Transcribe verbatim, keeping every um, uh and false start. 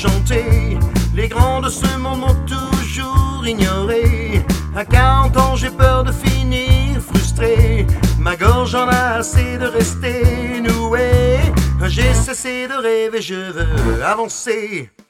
chanter. Les grands de ce monde m'ont toujours ignoré. À quarante ans j'ai peur de finir frustré. Ma gorge en a assez de rester nouée. J'ai cessé de rêver, je veux avancer.